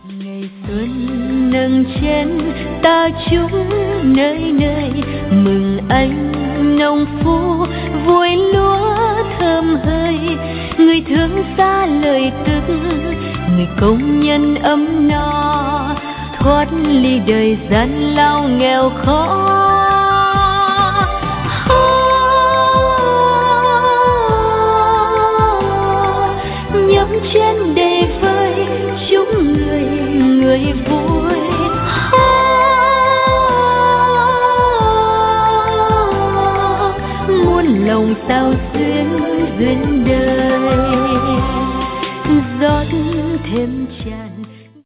Ngày xuân nâng chén ta chúc nơi nơi, mừng anh nông phu vui lúa thơm hơi. Người thương xa lời tức, người công nhân ấm no, thoát ly đời gian lao nghèo khó. Nhấp chén để vơi chúc người vui. Muôn lòng sao duyên